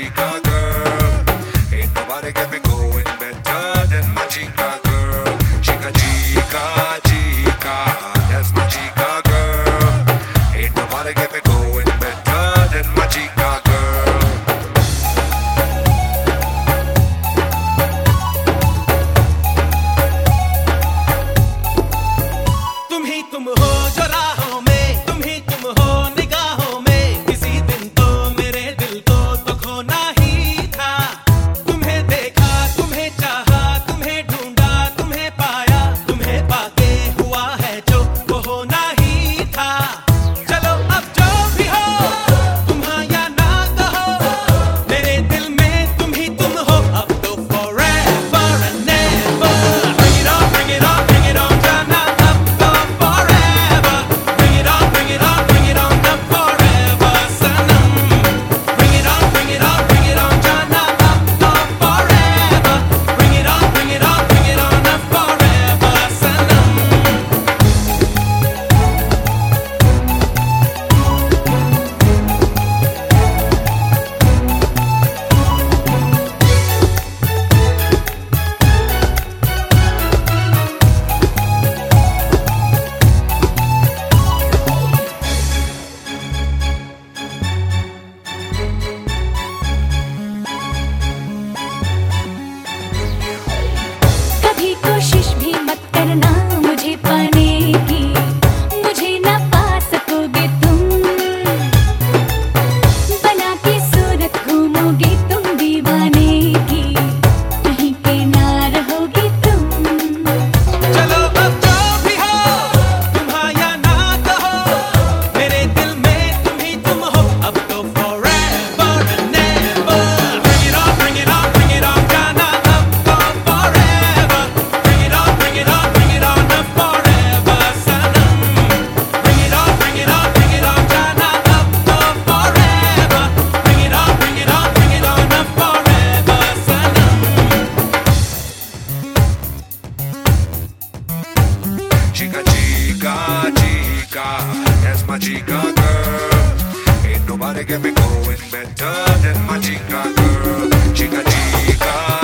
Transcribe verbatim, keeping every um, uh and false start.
chica girl. Ain't nobody get me going better than my chica girl. Chica, chica, chica, that's my chica girl. Ain't nobody get me going better than my chica girl. तुम ही तुम हो जो राहों में, तुम ही तुम हो निगाहों में। किसी दिन तो मेरे दिल को तो खोना ही था। तुम्हें देखा, तुम्हें चाहा, तुम्हें ढूंढा, तुम्हें पाया। तुम्हें पाके हुआ है जो वो होना ही था। चलो अब जो भी हो, तुम हाँ या ना कहो, मेरे दिल में तुम ही तुम हो। अब तो forever and never, bring it on, bring it on, bring it on जाना। अब तो forever, bring it on, bring it on, bring it on अब forever Sanam. Bring it on, bring it on, bring it on जाना। अब तो forever, bring it on, bring it on, bring it on अब forever सनम। कभी कोशिश भी मत करना मुझे पाने की, मुझे ना पा सकोगे तुम। बना के सूरत घूमोगे तुम दीवाने की, कहीं पे ना रहोगे तुम। चलो अब जो भी हो, तुम हाँ या ना कहो, मेरे दिल में तुम ही तुम हो। अब तो forever and never, bring it on, bring it on, bring it on जाना। अब तो forever, bring it on, bring it on, bring it on अब forever Sanam. Bring it on, bring it on, bring it on जाना। अब तो forever, bring it on, bring it on, bring it on अब forever Sanam. Chica, chica, chica, that's my chica girl. Ain't nobody get me going better than my chica girl. Chica, chica.